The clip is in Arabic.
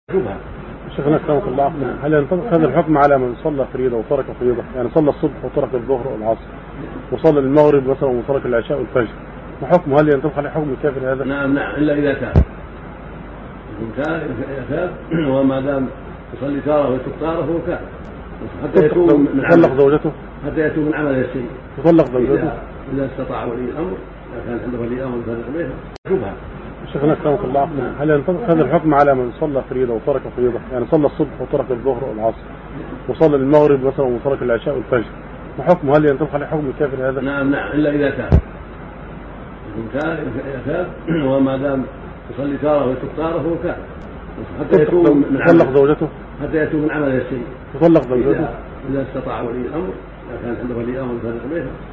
شبهة. شيخنا سلامك الله، هل ينطبق هذا الحكم على من صلى فريضة وترك فريضة؟ يعني صلى الصبح وترك الظهر والعصر، وصلى المغرب مثلا وترك العشاء والفجر، ما حكمه؟ هل ينطبق عليه حكم الكافر هذا؟ نعم، إلا إذا تاب. إذا تاب وما دام يصلي تاره ويترك تاره فهو كافر حتى يتوب من عمله. يطلق زوجته؟ حتى يتوب من عمله السيء. يطلق زوجته؟ إذا استطاع ولي الأمر، إذا كان عنده ولي أمر فارق بينه. شبهة. شيخنا سلامك الله، هل ينطبق هذا الحكم على من صلى فريضة وترك فريضة؟ يعني صلى الصبح وترك الظهر والعصر، وصلى المغرب مثلا وترك العشاء والفجر، ما حكمه؟ هل ينطبق عليه حكم الكافر هذا؟ نعم، إلا إذا تاب. إذا تاب وما دام يصلي تاره ويترك تاره فهو كافر حتى يتوب من عمله. يطلق زوجته؟ حتى يتوب من عمله السيء. يطلق زوجته؟ إذا استطاع ولي الأمر، إذا كان عنده ولي أمر فارق بينه.